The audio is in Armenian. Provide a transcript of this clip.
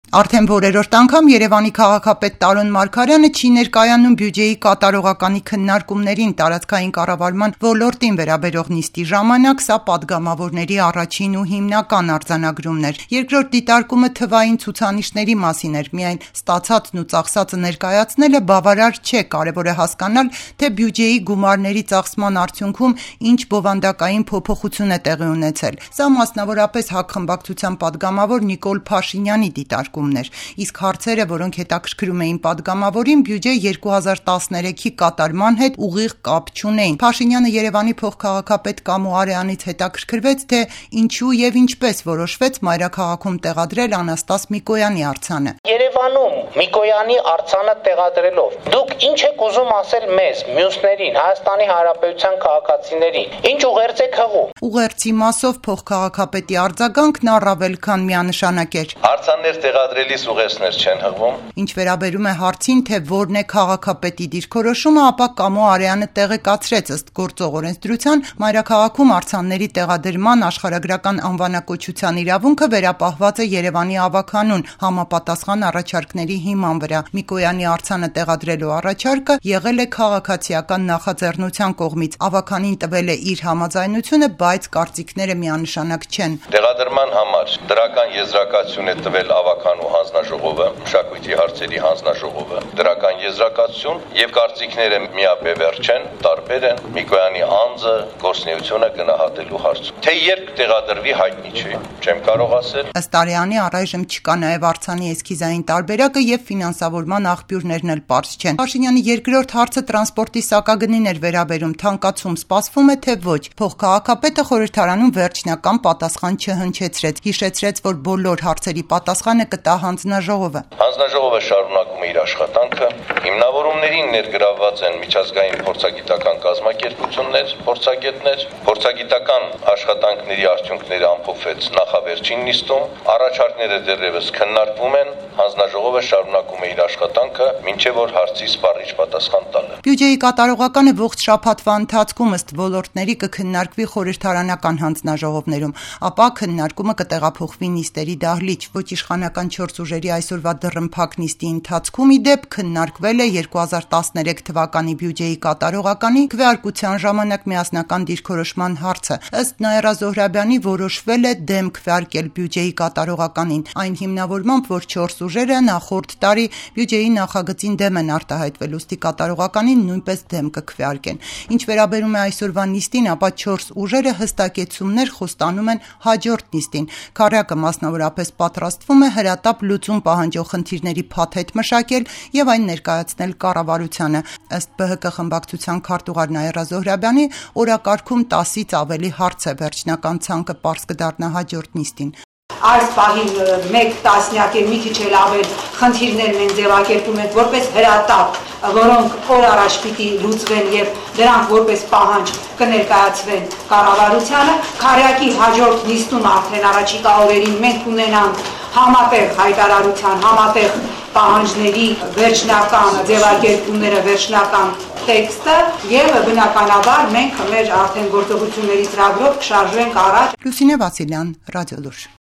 Արդեն որերորդ անգամ Երևանի քաղաքապետ Տարոն Մարգարյանը չի ներկայանում բյուջեի կատարողականի քննարկումներին տարածքային կառավարման ոլորտին վերաբերող նիստի ժամանակ, սա պատգամավորների առաջին ու հիմնական արձանագրումն էր։ Երկրորդ դիտարկումը թվային ցուցանիշների մասին էր, միայն ստացածն ու ծախսածը ներկայացնելը բավարար չէ, կարևոր է հասկանալ, թե բյուջեի գումարների ծախսման արդյունքում ինչ բովանդակային փոփոխություն է տեղի ունեցել։ Սա մասնավորապես հակխմբակցության պատգամավոր Նիկոլ Փաշինյանի դիտարկում։ Իսկ հարցերը, որոնք հետաքրքրում էին պատգամավորին, բյուջե 2013-ի կատարման հետ ուղիղ կապ չունեին։ Փաշինյանը Երևանի փոխքաղաքապետ Կամո Արեանից հետաքրքրվեց, թե ինչու եւ ինչպես որոշվեց մայրաքաղաքում տեղադրել Անաստաս Միկոյանի արձանը։ Երևանում Միկոյանի արձանը տեղադրելով դուք ինչ եք ուզում ասել մեզ, մյուսներին, Հայաստանի Հանրապետության քաղաքացիներին, ինչ ուղերձ եք հղում։ Ուղերձի մասով փոխքաղաքապետի արձագանքն առավել քան միանշանակ էր։ Արձաններ տեղադրելիս ուղերձներ չեն հղվում։ Ինչ վերաբերում է հարցին, թե որն է քաղաքապետի դիրքորոշումը, ապա Կամո Արեանը տեղեկացրեց, ըստ գործող օրենսդրության, մայրաքաղաքում արձանների տեղադրման աշխարհագրական անվանակոչության իրավունքը վերապահված է Երևանի ավագանուն համապատասխան առաջարկների հիման վրա։ Միկոյանի արձանը տեղադրելու առաջարկը եղել է քաղաքացիական նախաձեռնության կողմից։ Ավագանին տվել է իր համաձայնությունը, բայց կարծիքները միանշանակ չեն։ Տեղադրման համար դրական եզրակացություն է տվել ավագանու հանձնաժողովը, մշակույթի հարցերի հանձնաժողովը, դրական եզրակացություն եւ կարծիքները միաբևեռ չեն, տարբեր են Միկոյանի անձը գործունեությունը գնահատելու հարցում։ Թե երբ տեղադրվի հայտնի չէ, չեմ կարող ասել։ Ըստ Արեանի առայժմ չկա նաեւ արձանի էսքիզային տարբերակը եւ ֆինանսավորման աղբյուրներն էլ պարզ չեն։ Փաշինյանի երկրորդ հարցը տրանսպորտի սակագնին էր վերաբերում, թանկացում սպասվում է թե ոչ։ Փոխքաղաքապետը խորհրդարանում վերջնական պատասխան չհնչեցրեց, հիշեցրեց, որ բոլոր հարցերի պատասխանը կտա հանձնաժողովը։ Հանձնաժողովը շարունակում է իր աշխատանքը, հիմնավորումներին ներգրավված են միջազգային փորձագիտական կազմակերպություններ, փորձագիտական աշխատանքների արդյունքները ամփոփվեց նախավերջին նիստում, առաջարկները դեռևս քննարկվում են, հանձնաժողովը շարունակում է իր աշխատանքը, մինչև որ հարցի սպառիչ պատասխան տալը։ Բյուջեի կատարողականը ողջ շաբաթվա ընթացքում ըստ ոլորտների կքննարկվի խորհրդարանական հանձնաժողովներում, ապա քննարկումը կտեղափոխվի նիստերի դահլիճ։ Ոչ իշխանական 4 ուժերի այսօրվա դռնփակ նիստի ընթացքում ի դեպ քննարկվել է 2013 թվականի բյուջեի կատարողականի քվեարկության ժամանակ միասնական դիրքորոշման հարցը։ Ըստ Նաիրա Զոհրաբյանի որոշվել է դեմ քվեարկել բյուջեի կատարողականին, այն հիմնավորմամբ, որ 4 ուժերը նախորդ տարի բյուջեի նախագծին դեմ են արտահայտվել, ուստի կատարողականին նույնպես դեմ կքվեարկեն։ Ինչ վերաբերում է այսօրվա նիստին, ապա 4 ուժերը հստակեցումներ խոստանում են հաջորդ նիստին։ Քառյակը մասնավորապես պատրաստվում է հրատապ լուծում պահանջող խնդիրների փաթեթ մշակել եւ այն ներկայացնել կառավարությանը։ Ըստ ԲՀԿ խմբակցության քարտուղար Նաիրա Զոհրաբյանի, օրակարգում 10-ից ավելի հարց է, վերջնական ցանկը պարզ կդառնա հաջորդ նիստին։ Այս պահին 1 տասնյակի մի քիչ էլ ավել խնդիրներն են ձևակերպում են որպես հրատապ, որոնք օր առաջ պիտի լուծվեն եւ դրանք որպես պահանջ կներկայացվեն կառավարությանը։ Քառյակի հաջորդ նիստում արդեն առաջիկա օրերին մենք ունենանք համատեղ հայտարարության, համատեղ պահանջների վերջնական ձևակերպումները, վերջնական տեքստը եւ բնականաբար մենք մեր արդեն գործողությունների ծրագրով կշարժվենք առաջ։ Լուսինե Վասիլյան, Ռադիոլուր։